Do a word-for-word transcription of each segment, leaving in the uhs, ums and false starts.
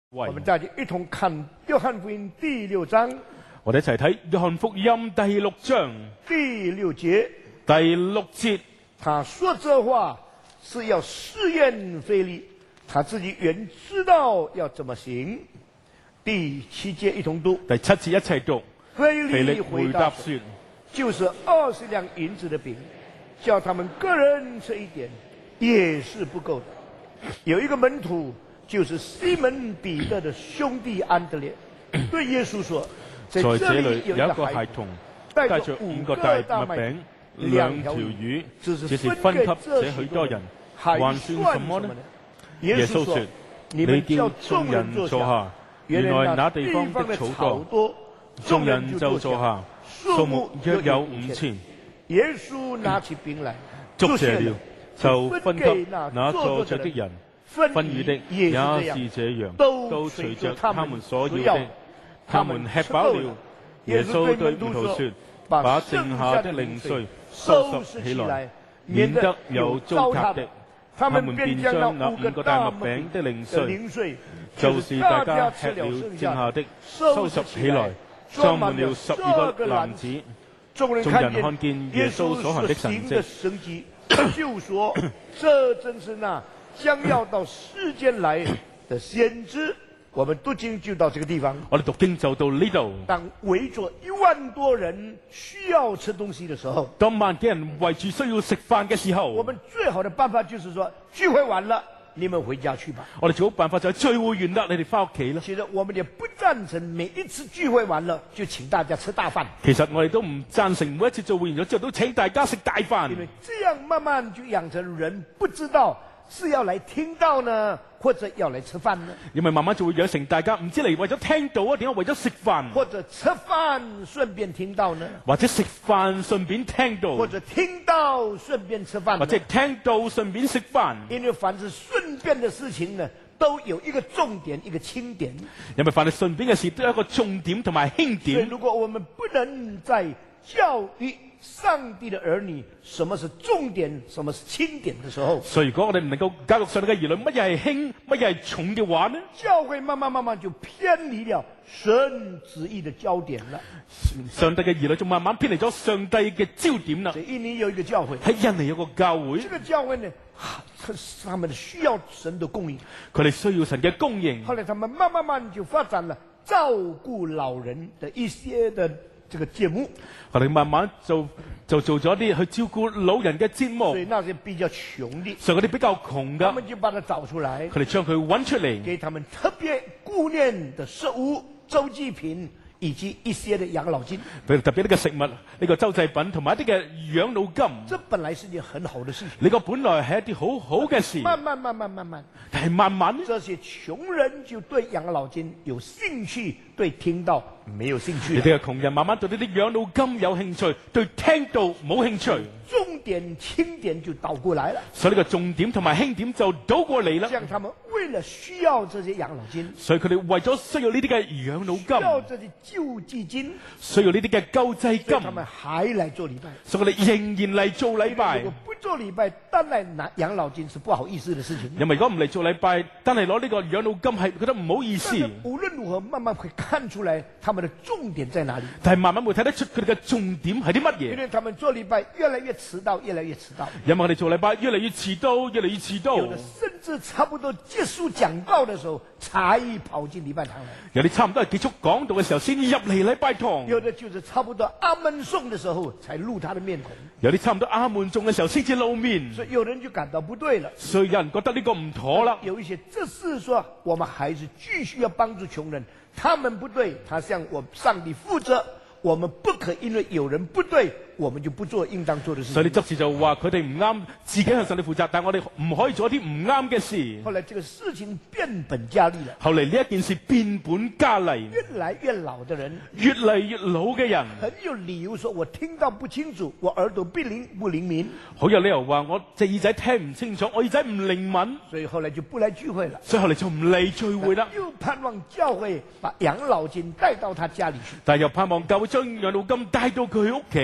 我們大家一同看約翰福音第六章， 我哋一齊睇約翰福音第六章第六節。 第六節， 他說這話是要試驗腓力，他自己原知道要怎麼行。第七節一同讀。 第七節一齊讀。 腓腓力力回答回答說： 就是二十兩銀子的餅，叫他們個人吃一點，也是不夠的。有一個門徒，就是西門彼得的兄弟安德烈，對耶穌說：在在這這裏有裏有一一個孩童， 帶帶着着五五個個大麥大麥餅、 兩兩條魚條魚， 只只是是分給分給這這許多人， 還還算什麼呢算什麼呢？？耶穌說： 你你叫們叫眾眾人坐下。 人坐下。原來那地方的草多， 多， 眾人就坐下，數目約有五千。 耶穌拿起餅來， 祝謝了，就分分給那坐着的人。 分分魚的也也是這樣， 是這樣， 都都隨隨着着他們他們所所要要的。他們吃飽了，耶穌對門徒說：把剩下的零碎收拾起來，免得有糟蹋的。他們便將那五個大麥餅的零碎，就是大家吃了剩下的，收拾起來，裝滿了十二個籃子。 眾人眾人看見耶穌所行的神跡， 神蹟，就說：這真是那將要到世間來的先知。我們讀經就到這個地方。 我哋讀經就到呢度。 當圍着一萬多人需要吃東西的時候， 當萬幾人圍住需要食飯嘅時候， 我們最好的辦法就是說，聚會完了，你們回家去吧。 我哋最好辦法就係聚會完啦，你哋翻屋企啦。 其實我們也不贊成每一次聚會完了就請大家吃大飯。 其實我哋都唔贊成每一次聚會完咗之後都請大家食大飯。 因為這樣慢慢就養成人不知道是要來聽到呢，或者要來吃飯呢？ 因為慢慢就會養成大家唔知嚟為咗聽到啊，點解為咗食飯？ 或者吃飯順便聽到呢？ 或者食飯順便聽到？ 或者聽到順便吃飯呢？ 或者聽到順便食飯？ 因為凡是順便的事情呢，都有一個重點，一個輕點。 因為凡係順便嘅事都有一個重點同埋輕所以點。 如果我們不能在教育上帝的兒女什麼是重點，什麼是輕點的時候， 所以如果我哋唔能夠教育上帝嘅兒女乜嘢係輕，乜嘢係重嘅話呢？ 教會慢慢慢慢就偏離了神旨意的焦點了。 上帝嘅兒女就慢慢偏離咗上帝嘅焦點啦。 所以印尼有一個教會， 喺印尼有個教會， 這個教會呢，他們需要神的供應。 佢哋需要神嘅供應。 後來他們慢慢慢就發展了照顧老人的一些的這個節目。 後嚟慢慢就就做咗啲去照顧老人嘅節目。 所以那些比較窮的， 所以嗰啲比較窮他噶， 們就把它找出來， 佢哋將佢揾出嚟， 給他們特別顧念的食物、周濟品以及一些的養老金。 譬如特別呢個食物、呢、這個周濟品同埋一啲嘅養老金。 這本來是一件很好的事情。 呢個本來係一啲好好嘅事， 慢慢慢慢慢慢， 但係慢慢呢， 這些窮人就對養老金有興趣，對聽到沒有興趣你。哋嘅窮人慢慢對呢啲養老金有興趣，對聽到冇興趣， 重點輕點就倒過來了。 所以呢個重點同埋輕點就倒過嚟啦。 像他們為了需要這些養老金， 所以佢哋為咗需要呢啲嘅養老需要金， 這些救濟金， 需要呢啲嘅救濟所以金， 他們還來做禮拜。 所以佢哋仍然嚟做禮拜如。果不做禮拜，單來拿養老金是不好意思的事情。 因為如果唔嚟做禮拜，單係攞呢個養老金係覺得唔好意思。 但是無論如何，慢慢會看出來他們的重點在哪裡。 但係慢慢會睇得出佢哋嘅重點係啲乜嘢。 因為他們做禮拜越來越遲到，越來越遲到。 因為我哋做禮拜越嚟越遲到，越嚟越遲到。 有的甚至差不多結束講道的時候才跑進禮拜堂來。 有啲差唔多係結束講道嘅時候先入嚟禮拜堂。 有的就是差不多阿門頌的時候才露他的面孔。 有啲差唔多阿門頌嘅時候先至露面。 所以有人就感到不對了。 所以有人覺得呢個唔妥啦。 有一些，這是說我們還是繼續要幫助窮人，他們不對，他向我上帝負責，我們不可因為有人不對，我們就不做應當做的事情。 所以你執事就話佢哋唔啱，自己向上帝負責，但係我哋唔可以做一啲唔啱嘅事。 後來這個事情變本加厲了。 後嚟呢一件事變本加厲， 越來越老的人， 越嚟越老嘅人， 很有理由說我聽到不清楚，我耳朵不靈不靈敏， 好有理由話我隻耳仔聽唔清楚，我耳仔唔靈敏， 所以後來就不來聚會了。 所以後嚟就唔嚟聚會啦。 又盼望教會把養老金帶到他家裡去。 但係又盼望教會將養老金帶到佢屋企。 一些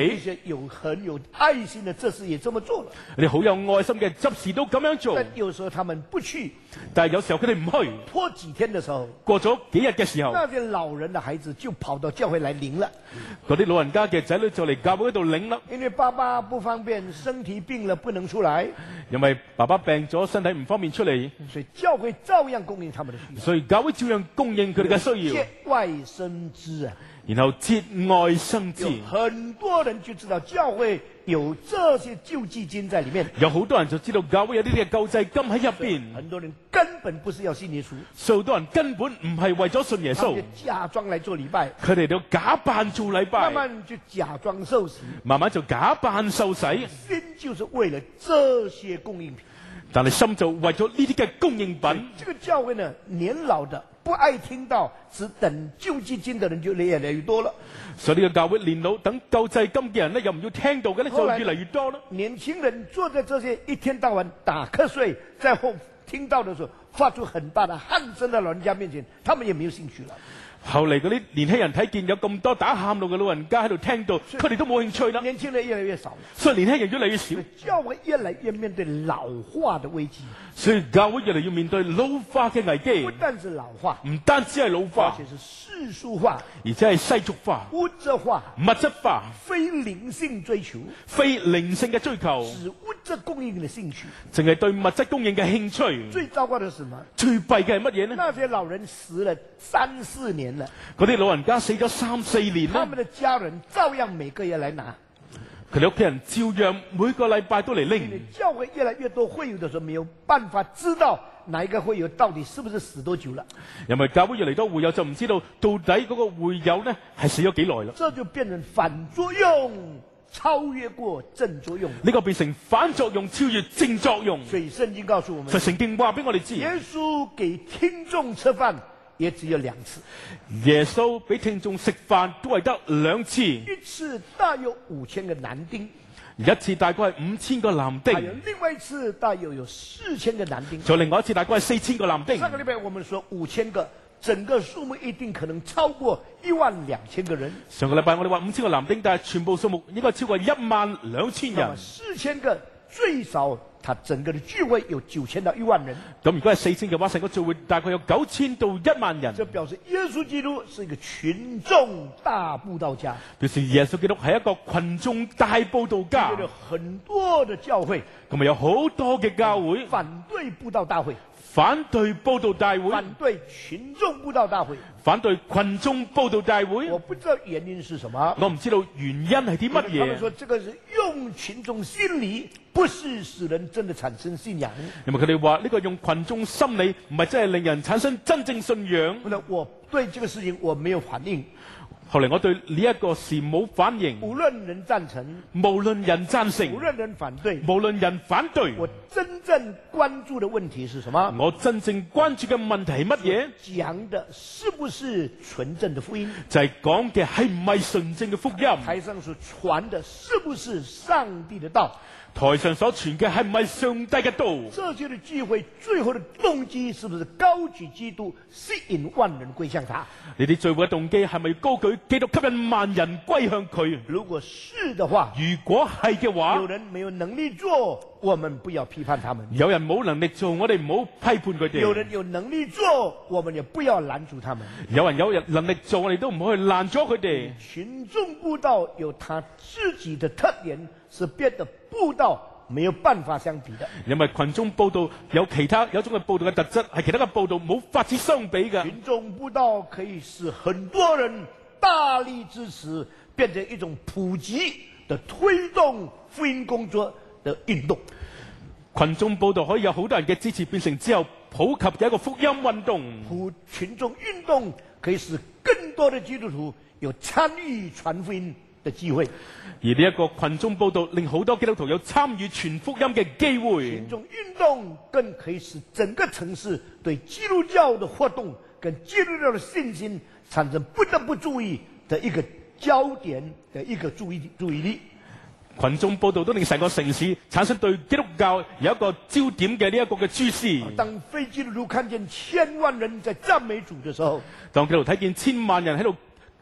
有很有愛心的執事也這麼做了。 你好有愛心嘅執事都咁樣做。 但有時候他們不去， 但係有時候佢哋唔去， 拖幾天的時候， 過咗幾日嘅時候， 那些老人的孩子就跑到教會來領了。 嗰啲老人家嘅仔女就嚟教會嗰度領啦。 因為爸爸不方便，身體病了不能出來， 因為爸爸病咗，身體唔方便出嚟， 所以教會照樣供應他們的需要。 所以教會照樣供應佢哋嘅需要。 節外生枝啊， 然後節外生枝， 有很多人就知道教會有這些救濟金在裏面。 有好多人就知道教會有呢啲嘅救濟金喺入邊。 很多人根本不是要信耶穌， 所以好多人根本唔係為咗信耶穌， 他們就假裝來做禮拜， 佢哋就假扮做禮拜， 慢慢就假裝受洗， 慢慢就假扮受洗， 心就是為了這些供應品。 但係心就為咗呢啲嘅供應品。 這個教會呢，年老的不愛聽到，只等救濟金的人就越來越多了。 所以呢個教會年老等救濟金嘅人呢，又唔要聽到嘅呢，就越嚟越多啦。 年輕人坐在這些一天到晚打瞌睡，在後聽到的時候發出很大的鼾聲的老人家面前，他們也沒有興趣了。 後嚟嗰啲年輕人睇見有咁多打喊路嘅老人家喺度聽到，佢哋都冇興趣啦。 年輕人越來越少了， 所以年輕人越嚟越少， 教會越來越面對老化的危機。 所以教會越嚟越面對老化嘅危機。 不但是老化， 唔單止係老化， 而且是世俗化， 而且係世俗化、 物質化、 物質化、 非靈性追求， 非靈性嘅追求， 只物質供應的興趣。 淨係對物質供應嘅興趣。 最糟糕的是什麼？ 最弊嘅係乜嘢呢？ 那些老人死了三四年了， 嗰啲老人家死咗三四年啦， 他們的家人照樣每個月來拿。 佢哋屋企人照樣每個禮拜都嚟拎。 教會越來越多會友的時候，沒有辦法知道哪一個會友到底是不是死多久了。 因為教會越嚟多會友，就唔知道到底嗰個會友呢係死咗幾耐啦。 這就變成反作用，超越過正作用。 呢個變成反作用，超越正作用。 所以聖經告訴我們， 就聖經話俾我哋知， 耶穌給聽眾吃飯也只有兩次。 耶穌俾聽眾食飯都係得兩次， 一次大有五千個男丁， 一次大概係五千個男丁， 還有另外一次大有有四千個男丁。 再另外一次大概係四千個男丁。 上個禮拜我們說五千個，整個數目一定可能超過一萬兩千個人。 上個禮拜我哋話五千個男丁，但係全部數目應該超過一萬兩千人。 四千個最少，他整個的聚會有九千到一萬人。 咁如果係四千嘅話，成個聚會大概有九千到一萬人。 這表示耶穌基督是一個群眾大佈道家， 表示耶穌基督係一個群眾大佈道家。 有很多的教會， 咁咪有好多嘅教會反對佈道大會， 反對佈道大會， 反對群眾佈道大會， 反對群眾佈道大會。 我不知道原因是什麼， 我唔知道原因係啲乜嘢。 他們說這個是用群眾心理，不是使人真的產生信仰。 因為佢哋話呢個用群眾心理，唔係真係令人產生真正信仰。 後來我對這個事情我沒有反應。 後嚟我對呢一個事冇反應。 無論人贊成， 無論人贊成， 無論人反對， 無論人反對， 我真正關注的問題是什麼？ 我真正關注嘅問題係乜嘢？ 講的是不是純正的福音？ 就係講嘅係唔係純正嘅福音？ 台上所傳的是不是上帝的道？ 台上所傳嘅係唔係上帝嘅道？ 這些的聚會最後的動機是不是高舉基督，吸引萬人歸向他？ 你哋聚會嘅動機係咪高舉基督，吸引萬人歸向佢？ 如果是的話， 如果係嘅話， 有人沒有能力做，我們不要批判他們； 有人冇能力做，我哋唔好批判佢哋； 有人有能力做，我們也不要攔住他們； 有人有人能力做，我哋都唔好去攔咗佢哋。 群眾佈道有他自己的特點，是別的佈道沒有辦法相比的。 因為群眾佈道有其他有一種嘅佈道嘅特質，係其他嘅佈道冇法子相比嘅。 群眾佈道可以使很多人大力支持，變成一種普及的推動福音工作的運動。 群眾佈道可以有好多人嘅支持，變成之後普及嘅一個福音運動。 普群眾運動可以使更多的基督徒有參與傳福音的機會， 而呢一個群眾佈道令好多基督徒有參與傳福音嘅機會。 群眾運動更可以使整個城市對基督教的活動跟基督教的信心產生不得不注意的一個焦點的一個注意注意力。 群眾佈道都令成個城市產生對基督教有一個焦點嘅呢一個嘅注視。 當非基督徒看見千萬人在讚美主的時候， 當基督徒睇見千萬人喺度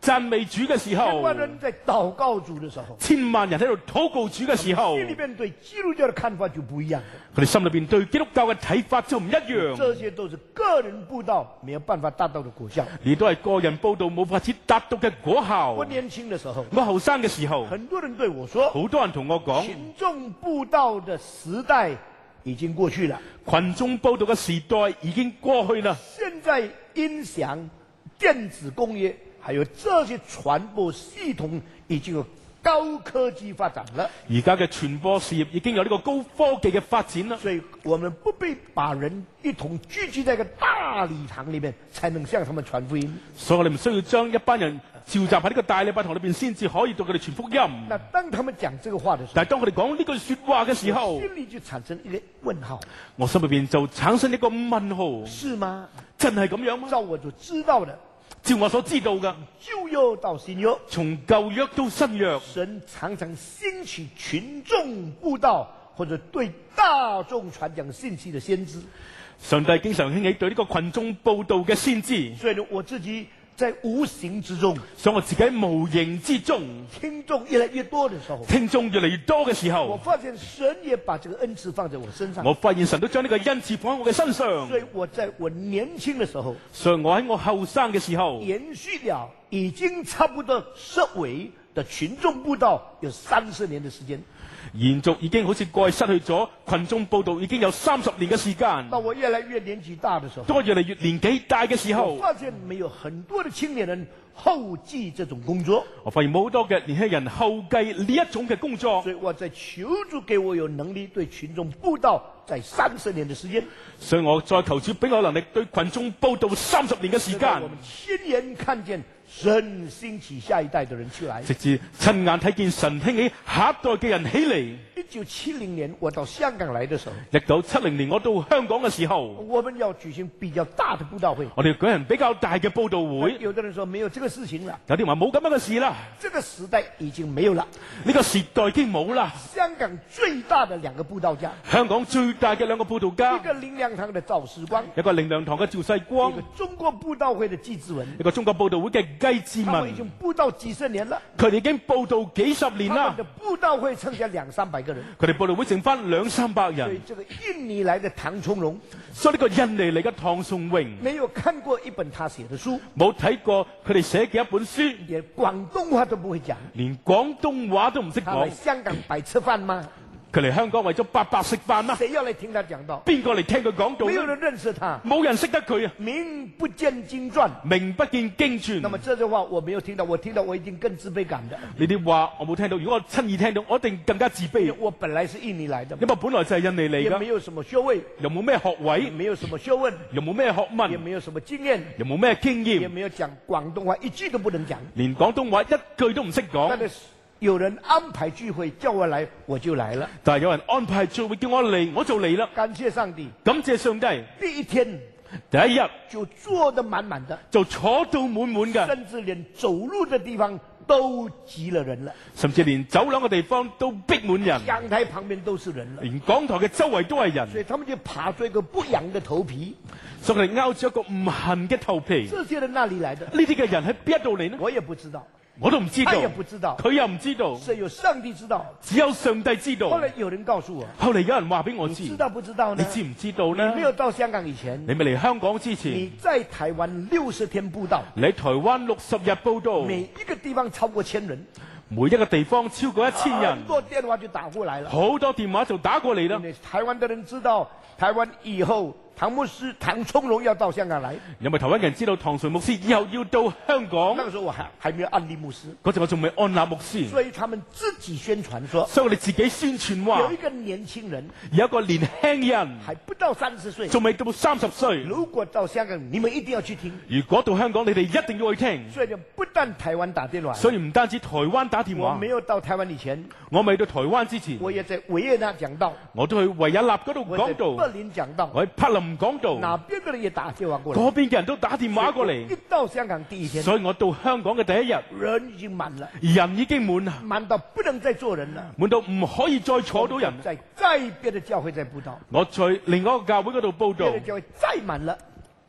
讚美主嘅時候， 千萬人在禱告主的時候， 千萬人喺度禱告主嘅時候， 心裏面對基督教的看法就不一樣。 佢哋心裏邊對基督教嘅睇法就唔一樣。 這些都是個人佈道沒有辦法達到的果效。 呢都係個人佈道冇法子達到嘅果效。 我年輕的時候， 我後生嘅時候， 很多人對我說， 好多人同我講， 群眾佈道的時代已經過去了。 群眾佈道嘅時代已經過去啦。 現在音響、電子工業還有這些傳播系統已經有高科技發展了。 而家嘅傳播事業已經有呢個高科技嘅發展啦。 所以我們不必把人一同聚集在一個大禮堂裏面，才能向他們傳福音。 所以我哋唔需要將一班人召集喺呢個大禮拜堂裏邊，先至可以對佢哋傳福音。 那當他們講這個話的時候， 但係當佢哋講呢句說話嘅時候， 心裏就產生一個問號。 我心裏邊就產生一個問號： 是嗎？ 真係咁樣嗎？ 照我所知道的， 照我所知道嘅， 舊約到新約， 從舊約到新約， 神常常興起群眾佈道或者對大眾傳講信息的先知。 上帝經常興起對呢個群眾佈道嘅先知。 所以呢，我自己在無形之中， 所以我自己喺無形之中， 聽眾越來越多的時候， 聽眾越嚟越多嘅時候， 我發現神也把這個恩賜放在我身上。 我發現神都將呢個恩賜放喺我嘅身上。 所以我在我年輕的時候， 所以我喺我後生嘅時候， 延續了已經差不多失為的群眾佈道有三十年的時間。 延續已經好似過去失去咗群眾佈道已經有三十年嘅時間。 當我越來越年紀大的時候， 當我越嚟越年紀大嘅時候， 我發現沒有很多的青年人後繼這種工作。 我發現冇好多嘅年輕人後繼呢一種嘅工作。 所以我在求主給我有能力對群眾佈道，在三十年的時間。 所以我再求主俾我能力對群眾佈道三十年嘅時間。 我們親眼看見神興起下一代的人出來， 直至親眼睇見神興起下一代嘅人起嚟。 一九七零年我到香港來的時候， 一九七零年我到香港嘅時候， 我們要舉行比較大的佈道會。 我哋舉行比較大嘅佈道會。 有的人說沒有這個事情了， 有啲話冇咁樣嘅事啦。 這個時代已經沒有了， 呢個時代已經冇啦。 香港最大的兩個佈道家， 香港最大嘅兩個佈道家， 一個靈糧堂的趙世光， 一個靈糧堂嘅趙世光， 一個中國佈道會的季志文， 一個中國佈道會嘅雞志他們已文。 經佈道幾十年了， 佢哋已經佈道幾十年啦他們。的佈道會剩下兩三百個人， 佢哋佈道會剩翻兩三百所以人。 這個印尼來的唐從容， 所以呢個印尼嚟嘅唐崇榮， 沒有看過一本他寫的書， 冇睇過佢哋寫嘅一本書， 連廣東話都不會講。 連廣東話都唔識講他來。香港白吃飯嗎？ 佢嚟香港為咗白白食飯啦。 誰要來聽他講道？ 邊個嚟聽佢講道呢？ 沒有人認識他， 冇人識得佢啊！ 名不見經傳。 名不見經傳。 那麼這句話我沒有聽到，我聽到我一定更自卑感的。 呢啲話我冇聽到，如果我親耳聽到，我一定更加自卑。 我本來是印尼來的， 因為本來就係印尼嚟也沒噶， 有什麼學位， 又冇咩學也位， 沒有什麼學問， 又冇咩學也問， 沒有什麼經驗， 又冇咩經驗， 也沒有講廣東話，一句都不能講。 連廣東話一句都唔識講。 但是有人安排聚會叫我來，我就來了。 但係有人安排聚會叫我嚟，我就嚟啦。 感謝上帝， 感謝上帝， 第一天第一日就坐得滿滿的， 就坐到滿滿嘅， 甚至連走路的地方都擠了人了， 甚至連走廊嘅地方都逼滿人， 講台旁邊都是人了。 連講台嘅周圍都係人， 所以他們就爬出一個不癢的頭皮。 所以佢哋拗住一個唔痕嘅頭皮。 這些人哪裡來的？ 呢啲嘅人喺邊一度嚟呢？ 我也不知道， 我都唔知道， 他也不知道， 佢又唔知道， 只有上帝知道。 只有上帝知道。 後來有人告訴我， 後嚟有人話俾我知， 知道不知道呢？ 你知唔知道呢？ 你沒有到香港以前， 你未嚟香港之前， 你在台灣六十天佈道， 你喺台灣六十日報道， 每一個地方超過千人， 每一個地方超過一千人， 很多電話就打過來了。 好多電話就打過嚟啦因。為台灣的人知道，台灣以後唐牧師唐從容要到香港來。 因為台灣人知道唐垂牧師以後要到香港， 那個時候我還還沒有安利牧師， 嗰陣我仲未安立牧師， 所以他們自己宣傳說， 所以我哋自己宣傳話有一個年輕人有一個年輕人還不到三十歲， 仲未到三十歲， 如果到香港，你們一定要去聽。 如果到香港，你哋一定要去聽。 所以就不但台灣打電話， 所以唔單止台灣打電話， 我沒有到台灣以前， 我未到台灣之前， 我也在維也納講道， 我都去維也納嗰度我在講道， 柏林講道， 我喺柏林講道， 哪邊的人也打電話過來， 嗰邊嘅人都打電話過嚟一，到香港第一天， 所以我到香港嘅第一日， 人已經滿了， 人已經滿啦， 滿到不能再坐人了， 滿到唔可以再坐到人。 在在別的教會在佈道， 我在另外一個教會嗰度報道別的，教會再滿了，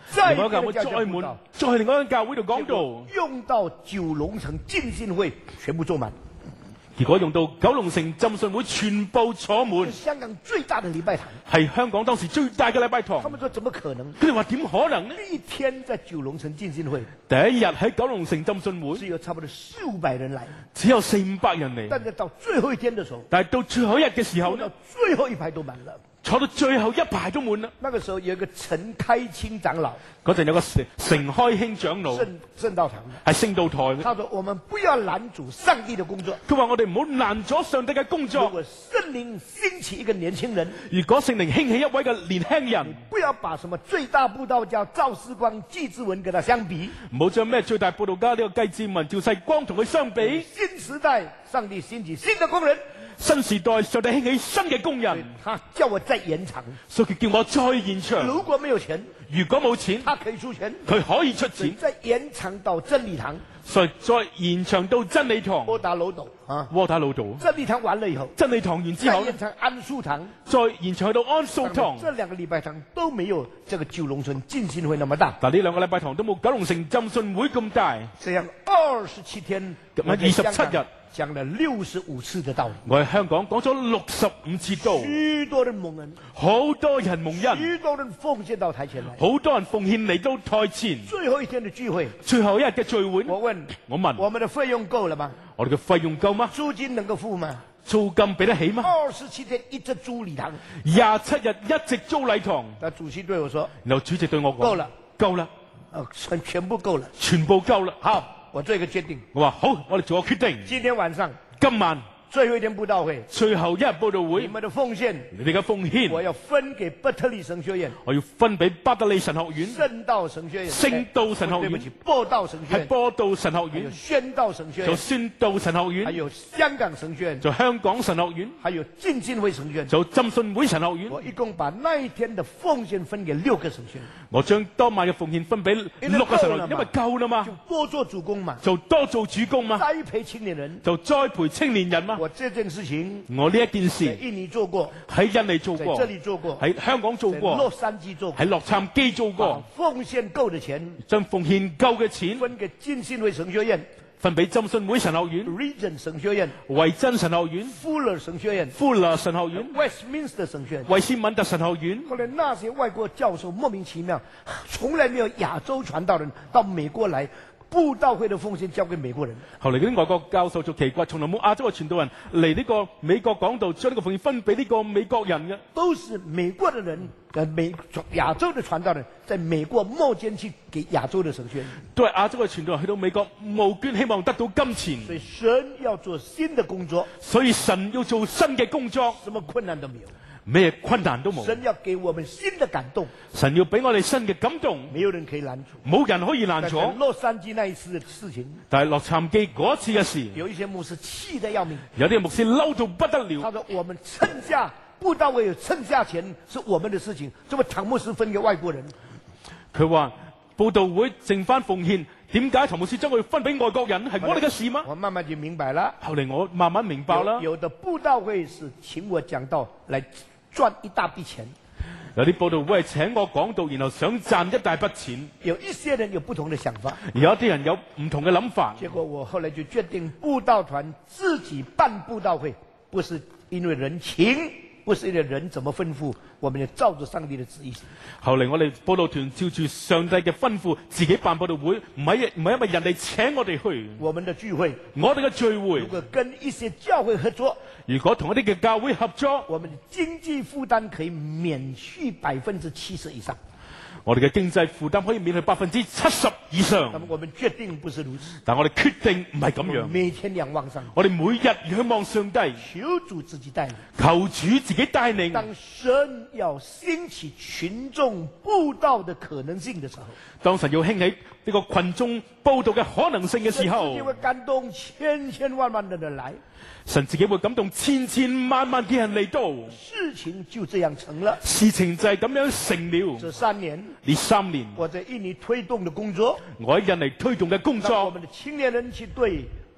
再另外一間教會再滿，再去另外一間教會度講道， 用到九龍城浸信會全部坐滿。 結果用到九龍城浸信會全部坐滿， 香港最大的禮拜堂， 係香港當時最大嘅禮拜堂。 他們說怎麼可能？ 佢哋話點可能呢？ 一天在九龍城浸信會， 第一日喺九龍城浸信會， 只有差不多四五百人來， 只有四五百人嚟。 但係到最後一天的時候， 但係到最後一日嘅時候呢， 最後一排都滿了。 坐到最後一排都滿啦。 那個時候有一個陳開清長老， 嗰陣有個成成開興長老， 聖聖道堂係聖道台嘅。 他說：我們不要攔阻上帝的工作。 佢話我哋唔好攔咗上帝嘅工如作。 果聖靈興起一個年輕人， 如果聖靈興起一位嘅年輕人， 不要把什麼最大布道家趙世光、紀志文跟他相比。 唔好將咩最大布道家呢個紀志文、趙世光同佢相比。 新時代，上帝興起新的工人。 新時代，上帝興起新嘅工人， 他叫我再延長， 所以佢叫我再延長。 如果沒有錢， 如果冇錢， 他可以出錢， 佢可以出錢， 再延長到真理堂， 所以再延長到真理堂。 窩打老道啊， 窩打老道。 真理堂完了以後， 真理堂完之後， 再延長安素堂， 再延長去到安素堂。 這兩個禮拜堂都沒有這個九龍城浸信會那麼大。 但呢兩個禮拜堂都冇九龍城浸信會咁大。 這樣二十七天， 咁啊二十七日。 講了六十五次的道理， 我喺香港講咗六十五次道， 許多人蒙恩， 好多人蒙恩， 許多人奉獻到台前來， 好多人奉獻嚟到台前。 最後一天的聚會， 最後一日嘅聚會， 我問， 我問， 我們的費用夠了嗎？ 我哋嘅費用夠嗎？ 租金能夠付嗎？ 租金俾得起嗎？ 二十七天一直租禮堂， 廿七日一直租禮堂。 那主席對我說， 然後主席對我講， 夠了， 夠啦， 啊，全全部夠了， 全部夠啦。 好，我做一個決定。 我話好，我哋做個決定。 今天晚上， 今晚最後一天佈道會， 最後一日佈道會， 你們的奉獻， 你哋嘅奉獻， 我要分給伯特利神學院， 我要分俾巴德利神學院、 聖道神學院、 聖道神學院， 對不起，播道神學係院， 播道神學院， 宣道神學做院， 宣道神學還院， 有香港神學院， 做香港神學院， 還有浸信會神學院。 做浸信會神學院。 我一共把那一天的奉獻分給六個神學院， 我將當晚嘅奉獻分俾六個神學院，因為夠啦嘛， 就多做主公嘛， 就多做主公嘛， 栽培青年人， 就栽培青年人嘛。 我這件事情我呢一件在事印尼做過， 喺印尼做過， 在這裡做過， 喺香港做在洛過， 杉磯做過， 喺洛杉磯做把過， 奉獻夠的錢將奉獻夠嘅錢分給浸信會神學院、 分俾浸信會神學院、 Regent 神學院、 維真神學院、 Fuller 神學院、 富勒神學院、 Westminster 神學院。 維斯敏特神學院。 後來那些外國教授莫名其妙，從來沒有亞洲傳道人到美國來，佈道會的奉獻交給美國人。 後嚟嗰啲外國教授就奇怪，從來冇亞洲嘅傳道人嚟呢個美國講道，將呢個奉獻分俾呢個美國人嘅。 都是美國的人，呃，美亞洲的傳道人，在美國募捐去給亞洲的神學院。 都係亞洲嘅傳道人去到美國募捐，希望得到金錢。 所以神要做新的工作， 所以神要做新嘅工作， 什麼困難都沒有。 咩困難都冇。 神要給我們新的感動， 神要俾我哋新嘅感動， 沒有人可以攔阻。 冇人可以攔阻。 但是洛杉磯那一次的事情， 但係洛杉磯嗰次嘅事， 有一些牧師氣得要命。 有啲牧師嬲到不得了。 他說：我們剩下佈道會有剩下錢是我們的事情，怎麼唐牧師分給外國人？ 佢話佈道會剩翻奉獻，點解唐牧師將佢分俾外國人？係我哋嘅事嗎？ 我慢慢就明白了。 後嚟我慢慢明白啦。 有，有的佈道會是請我講道來賺一大筆錢， 有啲佈道會係請我講道，然後想賺一大筆錢。 有一些人有不同的想法， 而有啲人有唔同嘅諗法。 結果我後來就決定，佈道團自己辦佈道會，不是因為人情，不是因為人怎麼吩咐，我們就照着上帝的旨意。 後嚟我哋佈道團照住上帝嘅吩咐，自己辦佈道會，唔係唔係因為人哋請我哋去。 我們的聚會， 我哋嘅聚會， 如果跟一些教會合作， 如果同一啲嘅教會合作， 我們的經濟負擔可以免去百分之七十以上。 我哋嘅經濟負擔可以免去百分之七十以上。 那麼我們決定不是如此， 但我哋決定唔係咁樣。 每天仰望上帝， 我哋每日仰望上帝， 求主自己帶領， 求主自己帶領。 當神要興起群眾佈道的可能性的時候， 當神要興起呢個群眾佈道嘅可能性嘅時候， 神自己會感動千千萬萬的人來， 神自己會感動千千萬萬嘅人嚟到， 事情就這樣成了。 事情就係咁樣成了。 這三年， 呢三年， 我在印尼推動的工作， 我喺印尼推動嘅工讓我作， 們的青年人去對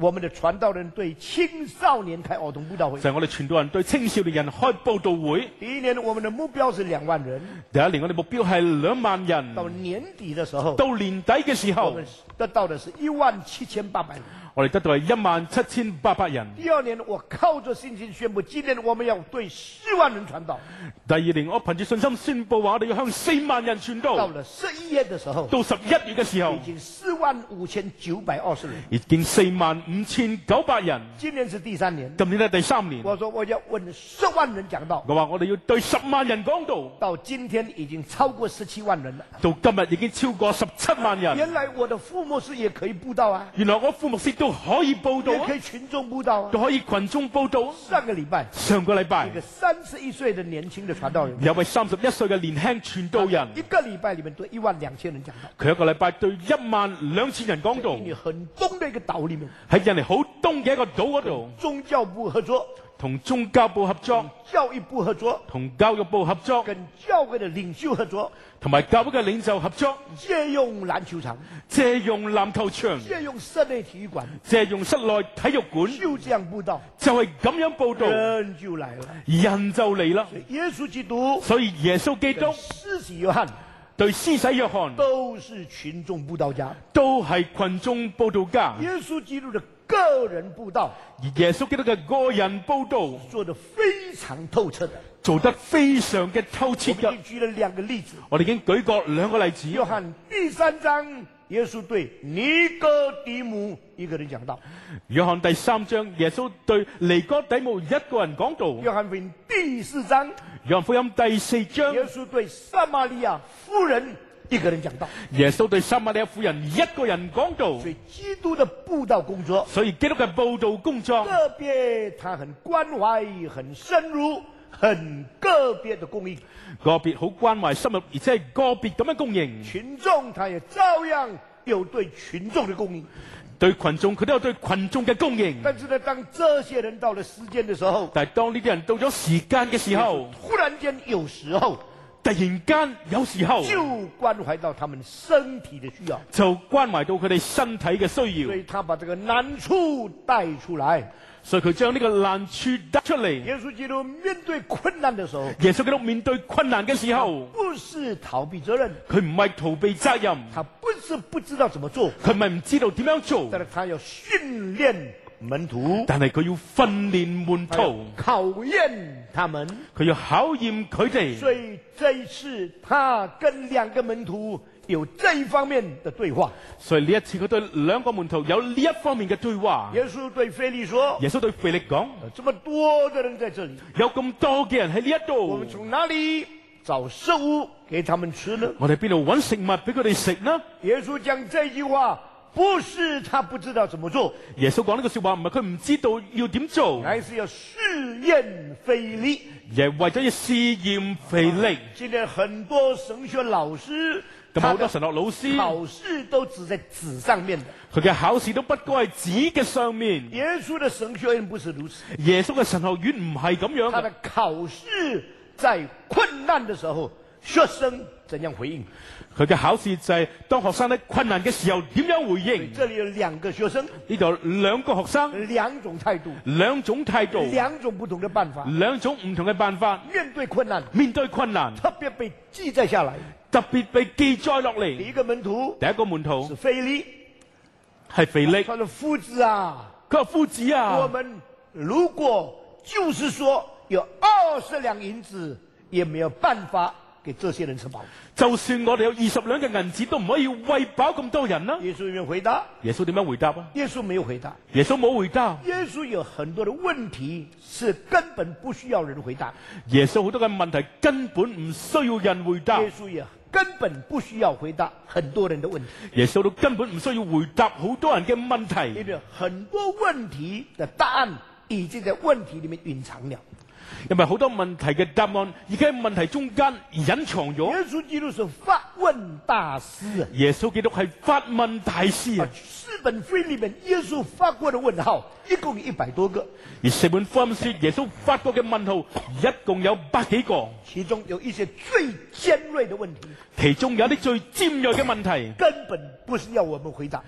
我們的傳道人對青少年開兒童佈道會。 就係我哋傳道人對青少年人開佈道會。 第一年我們的目標是兩萬人。 第一年我哋目標係兩萬人。 到年底的時候， 到年底嘅時候， 我們得到的是一萬七千八百人。 我哋得到係一萬七千八百人。 第二年我靠着信心宣布，今年我們要對四萬人傳道。 第二年我憑住信心宣布話，我哋要向四萬人傳道。 到了十一月的時候， 到十一月嘅時候， 已經四萬五千九百二十人， 已經四萬五千九百人。 今年是第三年， 今年係第三年。 我說我要問十萬人講道， 我話我哋要對十萬人講道。 到今天已經超過十七萬人了。 到今日已經超過十七萬人。 原來我的副牧師也可以佈道啊！ 原來我副牧師都可以佈道， 也可以群眾佈道啊！ 都可以群眾佈道。 上個禮拜， 上個禮拜， 一個三十一歲的年輕的傳道人， 有位三十一歲嘅年輕傳道人， 一個禮拜裏面對一萬兩千人講道。 佢一個禮拜對一萬兩千人講道。 你很東的一個島裏面， 喺印尼好東嘅一個島嗰度， 宗教部合作， 同宗教部合作， 教育部合作， 同教育部合作， 跟教會的領袖合作， 同埋教會嘅領袖合作， 借用籃球場， 借用籃球場， 借用室內體育館， 借用室內體育館， 就這樣佈道， 就係咁樣佈道， 人就來了， 人就嚟啦。 耶穌基督， 所以耶穌基督、 施洗約翰對施洗約翰都是群眾佈道家， 都係群眾佈道家。 耶穌基督的個人佈道， 而耶穌基督嘅個人佈道做得非常透徹的， 做得非常嘅透徹嘅。 我們已經舉了兩個例子， 我哋已經舉過兩個例子。 約翰第三章，耶穌對尼哥底母一個人講道。 約翰第三章，耶穌對尼哥底母一個人講道。 約翰福音第四章， 約翰福音第四章， 耶穌對撒瑪利亞婦人一個人講道。 耶穌對撒瑪利亞婦人一個人講道。 所以基督的佈道工作， 所以基督嘅佈道工作， 個別他很關懷、很深入、很個別的供應。 個別好關懷深入，而且係個別咁樣供應。 群眾他也照樣有對群眾的供應。 對群眾佢都有對群眾嘅供應。 但是呢，當這些人到了時間的時候， 但係當呢啲人到咗時間嘅時候， 突然間有時候， 突然間有時候就關懷到他們身體的需要， 就關懷到佢哋身體嘅需要。 所以他把這個難處帶出來。 所以佢將呢個難處得出嚟。 耶穌基督面對困難的時候， 耶穌基督面對困難嘅時候， 不是逃避責任， 佢唔係逃避責任， 他不是不知道怎麼做， 佢唔係唔知道點樣做， 但是他要訓練門徒， 但係佢要訓練門徒， 考驗他們， 佢要考驗佢哋。 所以這一次他跟兩個門徒有這一方面的對話。 所以呢一次佢對兩個門徒有呢一方面嘅對話。 耶穌對腓力說， 耶穌對腓力講， 這麼多的人在這裡， 有咁多嘅人喺呢一我度， 們從哪裡找食物給他們吃呢？ 我哋邊度揾食物俾佢哋食呢？ 耶穌講這句話，不是他不知道怎麼做， 耶穌講呢個說話唔係佢唔知道要點做， 還是要試驗腓力， 而係為咗要試驗腓力。 今天很多神學老師， 咁好多神學老師考試都只在紙上面的， 佢嘅考試都不過係紙嘅上面。 耶穌的神學院不是如此， 耶穌嘅神學院唔係咁樣嘅。 他的考試在困難的時候，學生怎樣回應？ 佢嘅考試就係當學生喺困難嘅時候點樣回應。 這裡有兩個學生， 呢度有兩個學生， 兩種態度， 兩種態度， 兩種不同的辦法， 兩種唔同嘅辦法面對困難， 面對困難， 特別被記載下來。 特別被記載落第嚟。 一個門徒第一個門徒是腓力， 係腓力， 他的夫子啊， 佢話夫子我啊， 們如果就是說有二十兩銀子，也沒有辦法給這些人吃飽。 就算我哋有二十兩嘅銀紙，都唔可以餵飽咁多人啦。 耶穌有沒有回答？ 耶穌點樣回答啊？ 耶穌沒有回答。 耶穌冇回答。 耶穌有很多的問題是根本不需要人回答。 耶穌好多嘅問題根本唔需要人回答。 耶穌也根本不需要回答很多人的問題。 耶穌都根本唔需要回答好多人嘅問題。 因為很多問題的答案已經在問題裡面隱藏了。 因為好多問題嘅答案已經喺問題中間隱藏咗。 耶穌基督是發問大師啊！ 耶穌基督係發問大師啊！ 四本福音裡面，耶穌發過的問號一共有一百多個， 而四本福音書耶穌發過嘅問號一共有百幾個， 其中有一些最尖銳的問題， 其中有啲最尖銳嘅問題， 根本不是要我們回答。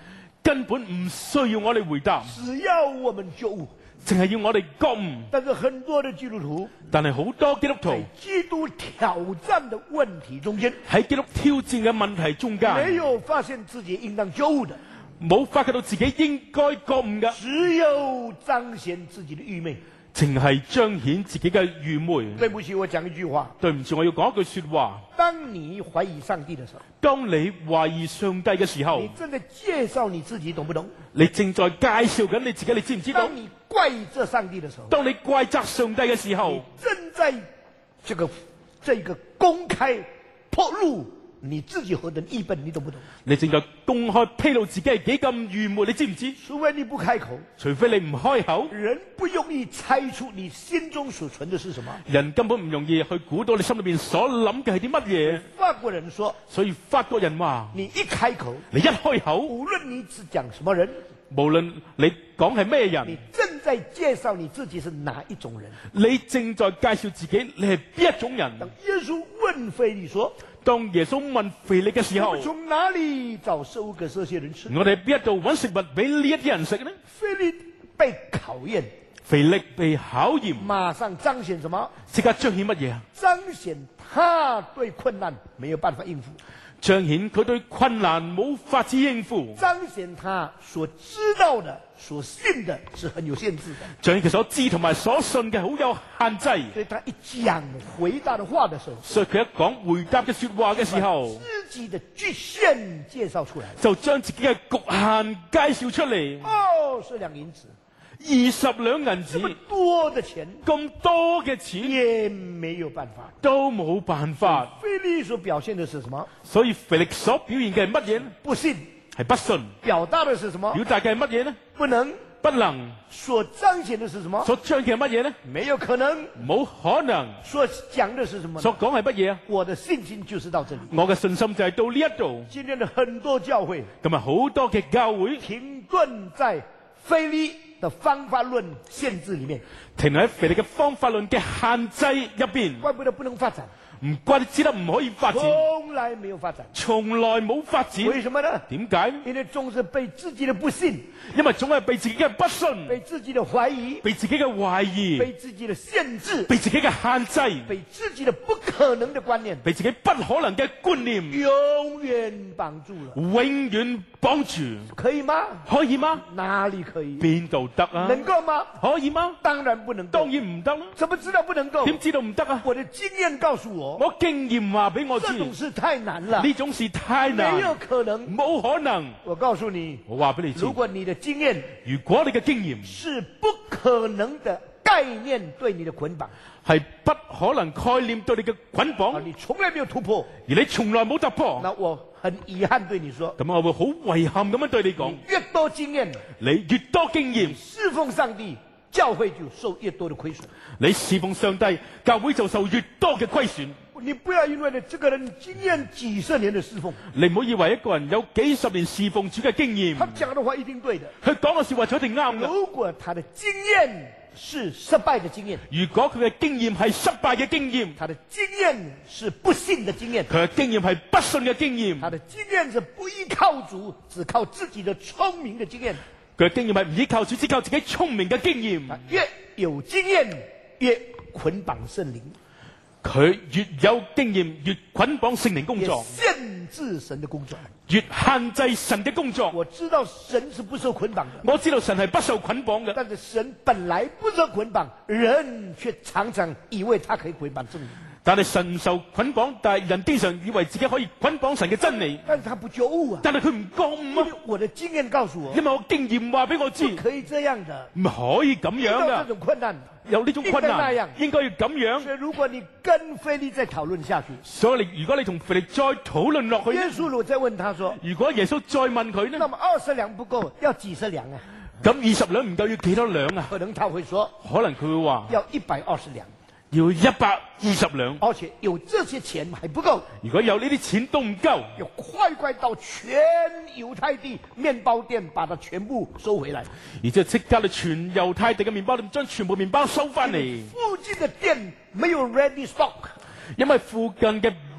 根本唔需要我哋回答， 只要我們覺悟。 淨係要我哋覺悟。 但是很多的基督徒， 但係好多基督徒在基督挑戰的問題中間， 喺基督挑戰嘅問題中間， 沒有發現自己應當覺悟的， 冇發覺到自己應該覺悟嘅， 只有彰顯自己的愚昧。 淨係彰顯自己嘅愚昧。 對不起，我講一句話。 對唔住，我要講一句說話。 當你懷疑上帝的時候， 當你懷疑上帝嘅時候， 你正在介紹你自己，懂不懂？ 你正在介紹緊你自己，你知唔知道？ 當你怪責上帝的時候， 當你怪責上帝嘅時候， 你正在這個這個公開暴露你自己何等愚笨，你懂不懂？ 你正在公開披露自己係幾咁愚昧，你知唔知？ 除非你不開口， 除非你唔開口， 人不容易猜出你心中所存的是什麼。 人根本唔容易去估到你心裏邊所諗嘅係啲乜嘢。 法國人說， 所以法國人話， 你一開口， 你一開口， 無論你只講什麼人， 無論你講係咩人， 你正在介紹你自己是哪一種人。 你正在介紹自己，你係邊一種人。 當耶穌問腓利說， 當耶穌問腓力嘅時候， 我們從哪裡找食物給這些人吃？ 我哋邊一度揾食物俾呢一啲人食呢？ 腓利被考驗， 腓力被考驗， 馬上彰顯什麼？ 即刻彰顯乜嘢啊？ 彰顯他對困難沒有辦法應付， 彰顯佢對困難冇法子應付， 彰顯他所知道的、所信的是很有限制的， 彰顯佢所知同埋所信嘅好有限制。 所以他一講回答的話的時候， 所以佢一講回答嘅說話嘅時候， 自己的局限介紹出來， 就將自己嘅局限介紹出嚟。 哦，是兩銀子， 二十兩銀子， 這麼多的錢， 咁多嘅錢也沒有辦法， 都冇辦法。 腓利所表現的是什麼？ 所以腓力所表現嘅係乜嘢呢？ 不信。 係不信。 表達的是什麼？ 表達嘅係乜嘢呢？ 不能。 不能。 所彰顯的是什麼？ 所彰顯係乜嘢呢？ 沒有可能。 冇可能。 所講的是什麼？ 所講係乜嘢啊？ 我的信心就是到這裡。 我嘅信心就係到呢一度。 今天的很多教會， 今日好多嘅教會停頓在腓利的方法論限制裡面， 停喺腓力嘅方法論嘅限制入邊， 怪不得不能發展。 唔怪你知得唔可以發展， 從來沒有發展， 從來冇發展。 為什麼呢？ 點解？ 因為總是被自己的不信， 因為總係被自己嘅不信， 被自己的懷疑， 被自己嘅懷疑， 被自己的限制， 被自己嘅限制， 被自己的不可能的觀念， 被自己不可能嘅觀念， 永遠綁住了， 永遠綁住。 可以嗎？ 可以嗎？ 哪裡可以？ 邊度得啊？ 能夠嗎？ 可以嗎？ 當然不能夠。 當然唔得啦。 怎麼知道不能夠？ 點知道唔得啊？ 我的經驗告訴我， 我經驗話俾我知， 這種事太難了， 呢種事太難， 沒有可能， 冇可能。 我告訴你， 我話俾你知， 如果你的經驗， 如果你嘅經驗是不可能的概念對你的捆綁， 係不可能概念對你嘅捆綁， 你從來沒有突破， 而你從來冇突破， 那我很遺憾對你說， 咁我會好遺憾咁樣對你講， 越多經驗， 你越多經驗， 侍奉上帝，教會就受越多的虧損。 你侍奉上帝，教會就受越多嘅虧損。 你不要因為呢，這個人經驗幾十年的侍奉， 你唔好以為一個人有幾十年侍奉主嘅經驗， 他講的話一定對的， 佢講嘅說話就一定啱嘅。 如果他的經驗是失敗的經驗， 如果佢嘅經驗係失敗嘅經驗， 他的經驗是不信的經驗， 佢嘅經驗係不信嘅經驗， 他的經驗是不依靠主，只靠自己的聰明的經驗， 佢嘅經驗係唔依靠主，只靠自己聰明嘅經驗。 越有經驗越捆綁聖靈， 佢越有經驗越捆綁聖靈工作， 越限制神的工作， 越限制神嘅工作。 我知道神是不受捆綁的， 我知道神係不受捆綁嘅， 但是神本來不受捆綁，人卻常常以為他可以捆綁聖靈。 但係神唔受捆綁，但係人經常以為自己可以捆綁神嘅真理。 但是他不覺悟啊！ 但係佢唔覺悟啊！ 因為我的經驗告訴我， 因為我經驗話俾我知， 不可以這樣的， 唔可以咁樣遇到這噶。 種困難， 有呢種困難，應該要咁樣。 所以如果你跟腓利再討論下去， 所以你如果你同腓力再討論落去， 耶穌如果再問他說， 如果耶穌再問佢呢？ 那麼二十兩不夠，要幾十兩啊？ 咁二十兩唔夠，要幾多兩啊？ 可能他會說， 可能佢會話要一百二十兩。 要一百二十兩， 而且有這些錢還不夠。 如果有呢啲錢都唔夠， 要快快到全猶太地麵包店把它全部收回來。 而且即刻去全猶太地嘅麵包店將全部麵包收翻嚟。 附近的店沒有 ready stock， 因為附近嘅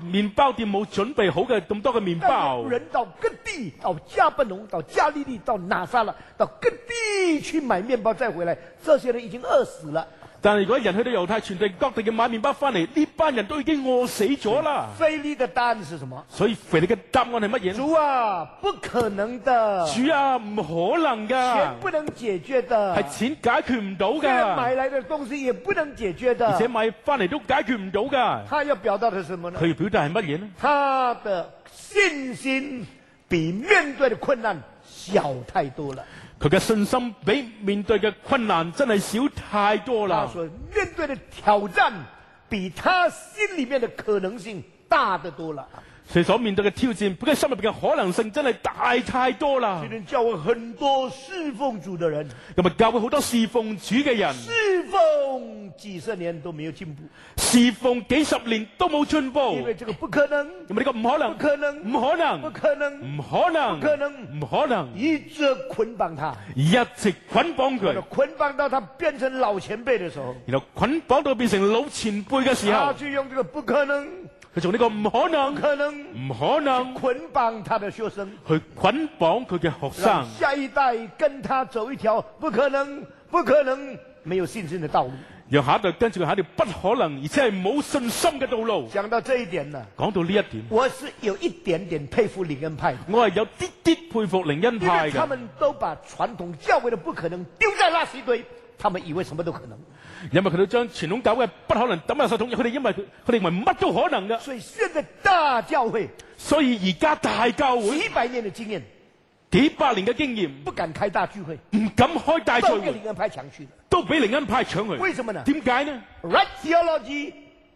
麵包店冇準備好嘅咁多嘅麵包。 人到各地，到加伯農，到加利利，到拿撒勒，到各地去買麵包再回來，這些人已經餓死了。 但係如果人去到猶太全地各地嘅買麵包翻嚟，呢班人都已經餓死咗啦。 腓利的答案是什麼？ 所以腓利嘅答案係乜嘢？ 主啊，不可能的。 主啊，唔可能噶。 錢不能解決的。 係錢解決唔到噶。 買來的東西也不能解決的。 而且買翻嚟都解決唔到噶。 他要表達的是什麼呢？ 佢要表達係乜嘢呢？ 他的信心比面對的困難小太多了。 佢嘅信心比面對嘅困難真係少太多啦。 他說面對的挑戰比他心裏面的可能性大得多了。 佢所面對嘅挑戰，比佢心入邊嘅可能性真係大太多啦。 今天教會很多侍奉主的人， 咁啊教會好多侍奉主嘅人， 侍奉幾十年都沒有進步， 侍奉幾十年都冇進步。 因為這個不可能， 因為呢個唔可能， 不可能， 唔可能， 不可能， 唔可能， 不可能， 唔可能， 一直捆綁他， 一直捆綁佢， 捆綁到他變成老前輩的時候， 然後捆綁到變成老前輩嘅時候， 他就用這個不可能。 佢做呢個唔可能， 不可能， 唔可能捆綁他的學生， 去捆綁佢嘅學生， 下一代跟他走一條不可能、不可能、沒有信心的道路， 讓下一代跟住佢行一條不可能而且係冇信心嘅道路。 講到這一點呢， 講到呢一點， 我是有一點點佩服靈恩派， 我係有啲啲佩服靈恩派嘅， 因為他們都把傳統教會的不可能丟在垃圾堆，他們以為什麼都可能。 因為佢哋將傳統教會嘅不可能抌入垃圾桶，佢哋因為佢佢哋認為乜都可能嘅。 所以現在大教會， 所以而家大教會幾百年的經驗， 幾百年嘅經驗， 不敢開大聚會， 唔敢開大聚會， 都被靈恩派搶去， 都俾靈恩派搶去。 為什麼呢？ 點解呢？ Right theology,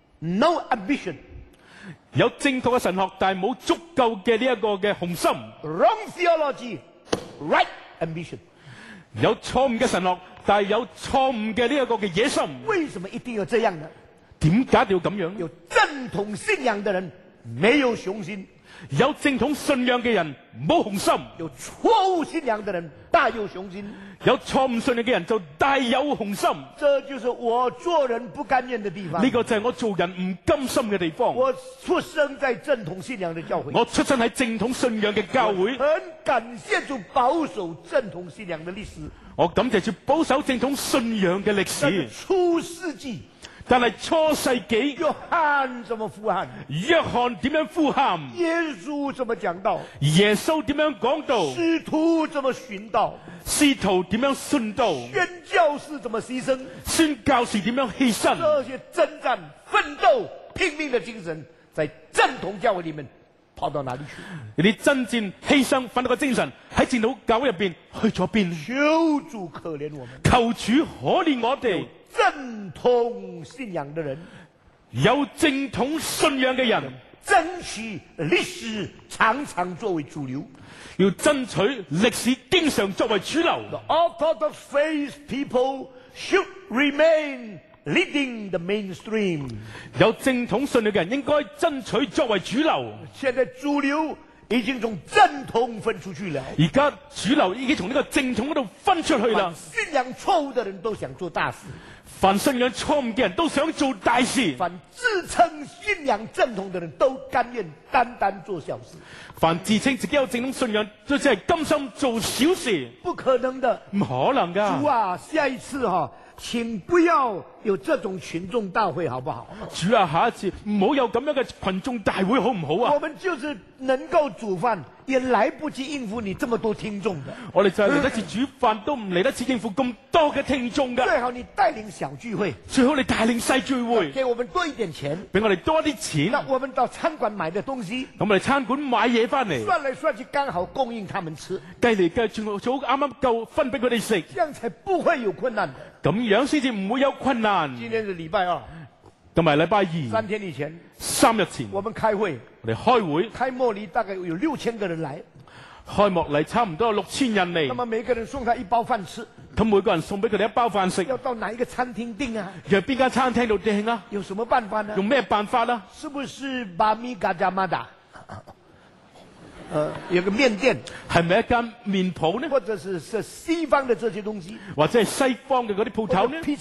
no ambition。 有正確嘅神學，但係冇足夠嘅呢一個嘅雄心。 Wrong theology, right ambition。 有錯誤嘅神學，但係有錯誤嘅呢一個嘅野心。 為什麼一定要這樣呢？ 點解一定要咁樣？ 有正統信仰的人沒有雄心， 有正統信仰嘅人冇雄心； 有錯誤信仰的人大有雄心。 有錯誤信仰嘅人就大有雄心。 這就是我做人不甘願的地方。 呢個就係我做人唔甘心嘅地方。 我出生在正統信仰的教會， 我出生喺正統信仰嘅教會。 很感謝主保守正統信仰的歷史。 我感謝主保守正統信仰嘅歷史。 初世紀， 但係初世紀， 約翰怎麼呼喊？ 約翰點樣呼喊？ 耶穌怎麼講道？ 耶穌點樣講道？ 使徒怎麼尋道？ 使徒點樣信道？ 宣教士怎麼犧牲？ 宣教士點樣犧牲？ 這些征戰、奮鬥、拼命的精神，在正統教會裏面跑到哪裡去？ 呢啲征戰、犧牲、奮鬥嘅精神喺正統教會入邊去咗邊？ 求主可憐我們， 求主可憐我哋。 正統信仰的人， 有正統信仰嘅人， 爭取歷史常常作為主流， 要爭取歷史經常作為主流。 The Orthodox faith people should remain leading the mainstream。 有正統信仰嘅人應該爭取作為主流。 現在主流已經從正統分出去了， 而家主流已經從呢個正統嗰度分出去啦。 信仰錯誤的人都想做大事， 凡信仰錯誤嘅人都想做大事， 凡自稱信仰正統的人都甘願單單做小事。 凡自稱自己有正統信仰，都只係甘心做小事。 不可能的， 唔可能噶。 主啊，下一次哈、啊，請不要有這種群眾大會，好不好？ 主啊，下一次唔好有咁樣嘅群眾大會，好唔好啊？ 我們就是能夠煮飯，也來不及應付你這麼多聽眾的。 我哋就係嚟得切煮飯，都唔嚟得切應付咁多嘅聽眾噶。 最好你帶領小聚會， 最好你帶領細聚會， 給我們多一點錢， 俾我哋多啲錢。 那我們到餐館買的東西， 咁我哋餐館買嘢翻嚟， 算來算去剛好供應他們吃， 計嚟計去最好啱啱夠分俾佢哋食， 這樣才不會有困難的。 咁樣先至唔會有困難。 今天是禮拜二， 同埋禮拜二， 三天以前， 三日前， 我們開會， 我哋開會， 開幕禮大概有六千個人來， 開幕禮差唔多有六千人嚟， 那麼每個人送他一包飯吃， 咁每個人送俾佢哋一包飯食， 要到哪一個餐廳訂啊？ 約邊間餐廳度訂啊？ 有什麼辦法呢？ 用咩辦法啊？ 是不是巴米嘎加馬達？呃，有個麵店， 係咪一間麵鋪呢？ 或者是是西方的這些東西， 或者係西方嘅嗰啲鋪頭呢？ 披薩，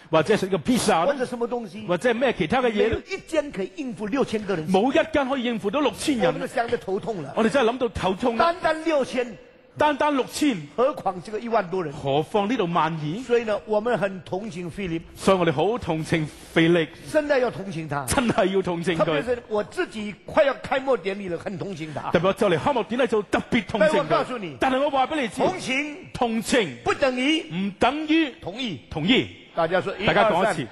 或者食個 pizza 或者什麼東西， 或者係咩其他嘅嘢沒有一間可以應付六千個人， 冇一間可以應付到六千人。 我們想得頭痛了。 我哋真係諗到頭痛。 單單六千， 單單六千， 何況這個一萬多人？ 何況呢度萬二？ 所以呢，我們很同情腓力， 所以我哋好同情腓力， 真的要同情他， 真係要同情佢。 特別是我自己快要開幕典禮了，很同情他。 特別我就嚟開幕典禮就特別同情但我告佢。 訴你， 但係我話俾你知， 同情同情不等於唔等於同意。 同意。 大家說， 大家講一次。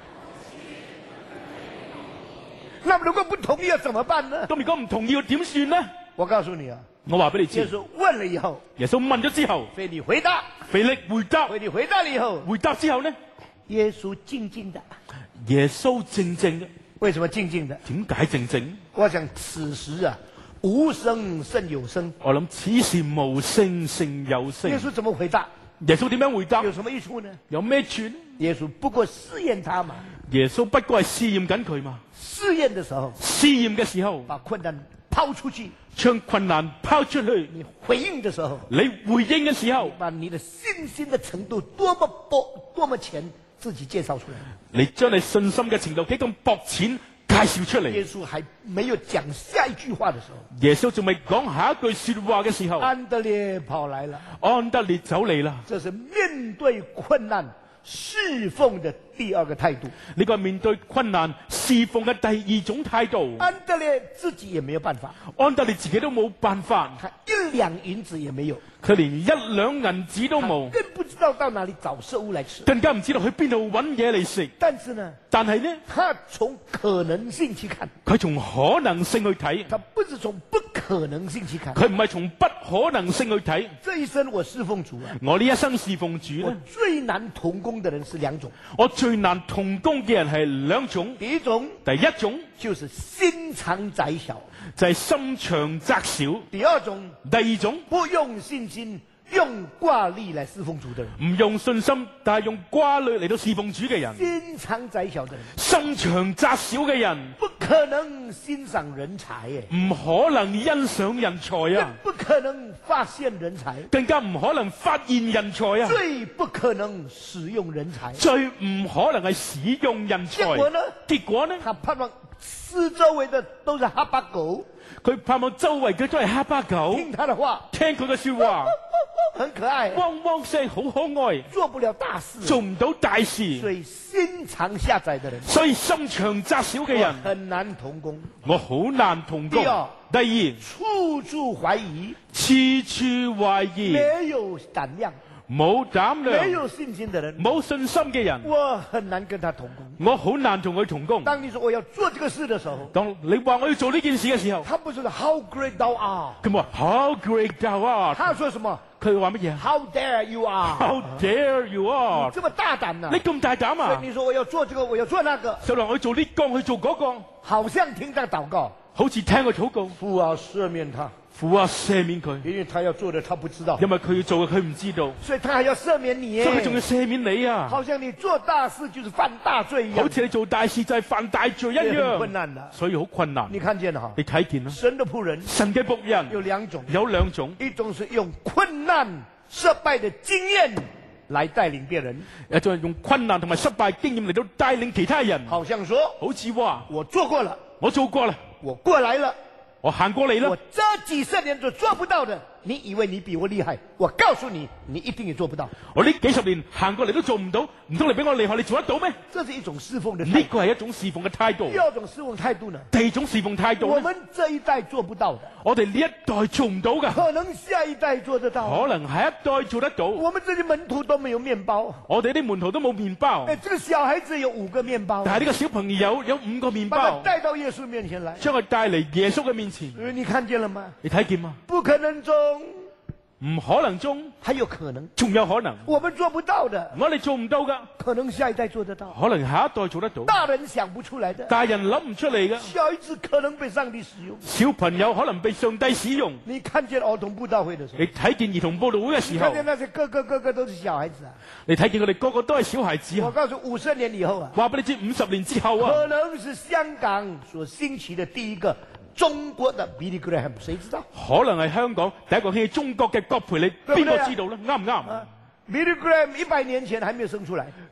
那麼如果不同意要怎麼辦呢？ 咁如果唔同意要點算呢？ 我告訴你啊， 我話俾你知， 耶穌問了以後， 耶穌問咗之後， 腓力回答， 腓力回答， 腓力回答了以後， 回答之後呢， 耶穌靜靜的。 耶穌靜靜嘅。 為什麼靜靜的？ 點解靜靜？ 我想此時啊，無聲勝有聲。 我諗此時無聲勝有聲。 耶穌怎麼回答？ 耶穌點樣回答？ 有什麼益處呢？ 有咩處呢？ 耶穌不過試驗他嘛。 耶穌不過係試驗緊佢嘛。 試驗的時候， 試驗嘅時候， 把困難拋出去， 將困難拋出去。 你回應的時候， 你回應嘅時候， 把你的信心的程度多麼薄多麼淺，自己介紹出來。 你將你信心嘅程度幾咁薄淺介紹出嚟。 耶穌還沒有講下一句話的時候， 耶穌仲未講下一句說話嘅時候， 安德烈跑來了。 安德烈走嚟啦。 這是面對困難侍奉的第二個態度。 呢個係面對困難侍奉嘅第二種態度。 安德烈自己也沒有辦法， 安德烈自己都冇辦法， 他一兩銀子也沒有， 佢連一兩銀紙都冇， 更不知道到哪裡找食物來吃， 更加唔知道去邊度揾嘢嚟食。 但是呢， 但係呢， 他從可能性去看， 佢從可能性去睇， 他不是從不可能性去看。 佢唔係從不可能性去睇。 這一生我侍奉主啊， 我呢一生侍奉主我呢， 最難同工的人是兩種， 我最難同工嘅人係兩種。 第一種第一種就是心腸窄小， 就係心腸窄小； 第二種第二種不用信心用掛力來侍奉主的人。 唔用信心，但係用掛慮嚟到侍奉主嘅人。 心腸窄小的人心腸窄小嘅人不可能欣賞人才耶， 唔可能欣賞人才更啊， 不可能發現人才， 更加唔可能發現人才啊， 最不可能使用人才。 最唔可能係使用人才。 結果呢？ 結果呢？ 他盼望四周圍的都是哈巴狗， 佢盼望周圍嘅都係哈巴狗， 聽他的話， 聽佢嘅說話， 很可愛， 汪汪聲好可愛， 做不了大事， 做唔到大事。 所以心腸狹窄的人， 所以心腸窄小嘅人， 很難同工。 我好難同工。 第二， 第二， 處處懷疑， 處處懷疑， 沒有膽量， 冇膽沒量， 有信心的人， 冇信心嘅人， 我很難跟他同工。 我好難同佢同工。 當你說我要做這個事的時候， 當你話我要做呢件事嘅時候， 他不是說 How great thou art， 佢話 How great thou art， 他說什麼？ 佢話乜嘢 How dare you are， ？How dare you are？ 這麼大膽呢、啊？ 你咁大膽啊！ 所以你說我要做這個，我要做那個， 就話我要做呢個，去做嗰個， 好像聽他禱告， 好似聽佢禱告， 父啊赦免他， 父啊赦免佢， 因為他要做的他不知道， 因為佢要做嘅佢唔知道， 所以他還要赦免你， 所以佢仲要赦免你啊！ 好像你做大事就是犯大罪一樣， 好似你做大事就係犯大罪一也很樣， 困難的。 所以好困難。 你看見了哈？ 你睇見啦， 神的僕人神嘅僕人有兩種， 有兩種， 一種是用困難失敗的經驗來帶領別人， 一種係用困難同埋失敗經驗嚟到帶領其他人， 好像說好似話我做過了， 我做過啦， 我過來了， 我行過嚟我啦， 這幾十年都做不到的，你以為你比我厲害？我告訴你，你一定也做不到。 我呢幾十年行過嚟都做唔到，唔通你比我厲害，你做得到咩？ 這是一種侍奉的態度。 呢個係一種侍奉嘅態度。 第二種侍奉態度呢？ 第二種侍奉態度呢， 我們這一代做不到的， 我哋呢一代做唔到噶， 可能下一代做得到。 可能下一代做得到。 我們這些門徒都沒有麵包， 我哋啲門徒都冇麵包， 哎，這個小孩子有五個麵包， 但係呢個小朋友有五個麵把他包， 帶到耶穌面前來， 將佢帶嚟耶穌嘅面前。 呃你看見了嗎？ 你睇見嗎？ 不可能中唔可能中， 還有可能， 仲有可能， 我們做不到的， 我哋做唔到噶， 可能下一代做得到， 可能下一代做得到。 大人想不出來的， 大人諗唔出嚟噶， 小孩子可能被上帝使用。 小朋友可能被上帝使用。 你看見兒童佈道會的時候， 你睇見兒童佈道會嘅時候看，見那些個個個個都是小孩子啊！ 你睇見佢哋個個都係小孩子啊！ 我告訴五十年以後啊， 話俾你知，五十年之後啊， 可能是香港所興起的第一個中國的 Billy Graham，誰知道？ 可能係香港第一個興起中國嘅葛培理，邊個知道咧？啱唔啱？ 啊，Billy Graham 一百年前還沒有生出來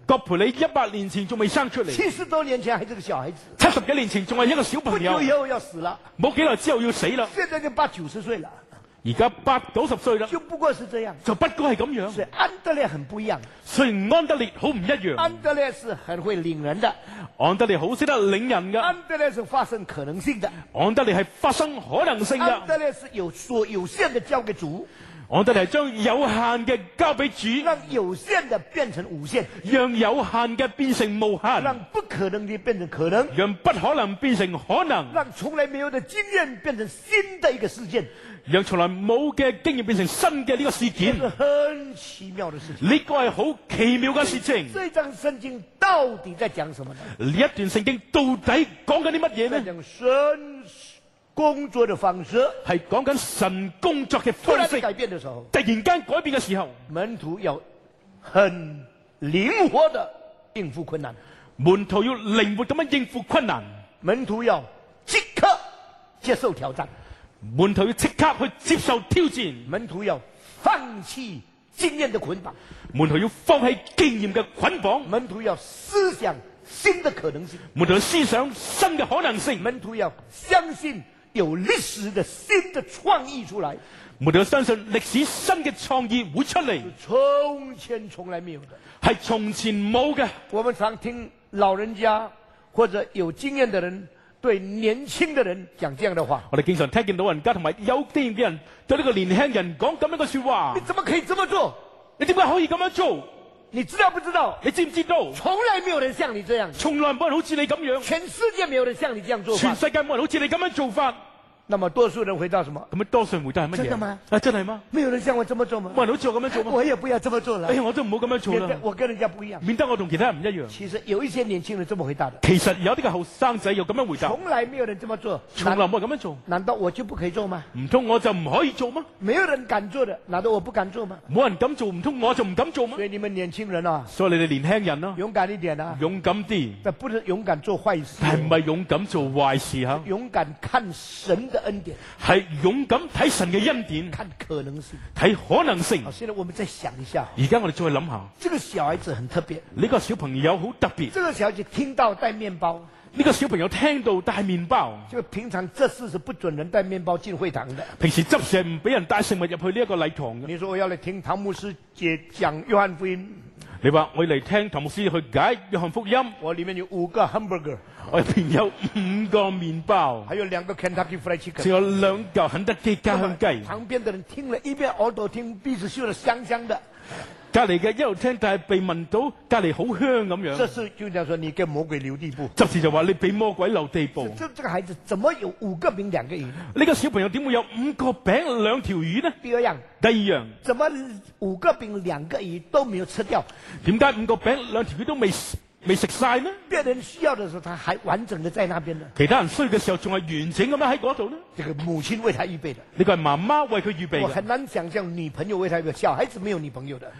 葛培理一百年前仲未生出嚟， 七十多年前還是個小孩子， 七十幾年前仲係一個小不朋友久，以後要死了， 冇幾耐之後要死啦， 現在就八九十歲了， 而家八九十歲啦， 就不過是這樣。 就不過係咁樣。 所以安德烈很不一樣， 雖然安德烈好唔一樣， 安德烈是很會領人的， 安德烈好識得領人噶， 安德烈是發生可能性的， 安德烈係發生可能性安噶， 德烈是有所有限的交給主， 安德烈係將有限嘅交俾主， 讓有限的變成無限， 讓有限嘅變成無限， 讓不可能的變成可能， 讓不可能變成可能， 讓從來沒有的經驗變成新的一個事件， 讓從來冇嘅經驗變成新嘅呢個事件， 這是很奇妙的事情。 呢個係好奇妙嘅事情。 這張聖經到底在講什麼呢？ 呢一段聖經到底講緊啲乜嘢呢？ 在講神工作的方式， 係講緊神工作嘅方式。 突然改變的時候， 突然間改變嘅時候， 門徒要很靈活的應付困難， 門徒要靈活咁樣應付困難， 門徒要即刻接受挑戰， 門徒要即刻去接受挑戰， 門徒要放棄經驗的捆綁， 門徒要放棄經驗嘅捆綁， 門徒要思想新的可能性， 門徒要思想新嘅可能性， 門徒要相信有歷史的新的創意出來， 門徒要相信歷史新嘅創意會出嚟， 從前從來沒有的， 係從前冇嘅。 我們常聽老人家或者有經驗的人對年輕的人講這樣的話， 我哋經常聽見老人家同埋有經驗嘅人對呢個年輕人講咁樣嘅說話你。怎麼可以這麼做？ 你點解可以咁樣做？ 你知道不知道？ 你知唔知道？ 從來沒有人像你這樣， 從來冇人好似你咁樣， 全世界沒有人像你這樣做法。 全世界冇人好似你咁樣做法。 那麼多數人回答什麼？ 咁樣多數人回答係乜嘢？ 真的嗎？ 啊，真係嗎？ 沒有人像我這麼做嗎？ 冇人好似我咁樣做嗎？ 我也不要這麼做了。 哎呀，我都唔好咁樣做啦免得，我跟人家不一樣。 免得我同其他人唔一樣。 其實有一些年輕人這麼回答的， 其實有啲嘅後生仔又咁樣回答， 從來沒有人這麼做。 從來冇人咁樣做。 難道我就不可以做嗎？ 唔通我就唔可以做嗎？ 沒有人敢做的，難道我不敢做嗎？ 冇人敢做，唔通我就唔敢做嗎所？以你們年輕人啊， 所以你哋年輕人咯， 勇敢一點啊！ 勇敢啲， 但不是勇敢做壞事， 但係唔係勇敢做壞事吓， 勇敢看神的恩典， 係勇敢睇神嘅恩典， 看可能性。 睇可能性好，。現在我們再想一下， 而家我哋再諗下， 這個小孩子很特別。 呢個小朋友好特別。 這個小孩子聽到帶麵包， 呢個小朋友聽到帶麵包， 這個平常這事是不准人帶麵包進會堂的。 平時執事係唔俾人帶食物入去呢一個禮堂嘅。 你說我要嚟聽唐牧師解講約翰福音， 你話我嚟聽唐牧師去解約翰福音， 我裏面有五個 hamburger， 我入邊有五個麵包， 還有兩個 Kentucky Fried 仲 Chicken。 有兩嚿肯德基家鄉雞。 旁邊的人聽了一邊耳朵聽，鼻子嗅得香香的。 隔離嘅一路聽，但係被聞到隔離好香咁樣。 這是就講說你跟魔鬼留地步。 執事就話你俾魔鬼留地步。 這這個孩子怎麼有五個餅兩個魚呢？ 呢個小朋友點會有五個餅兩條魚呢？ 第二樣， 第二樣， 怎麼五個餅兩個魚都沒有吃掉？ 點解五個餅兩條魚都未未食晒呢？ 別人需要的時候，他還完整的在那邊呢。 其他人需要嘅時候，仲係完整咁樣喺嗰度呢？ 這個母親為他預備的。 呢個係媽媽為佢預備嘅。 我很難想象女朋友為他預備，小孩子沒有女朋友的。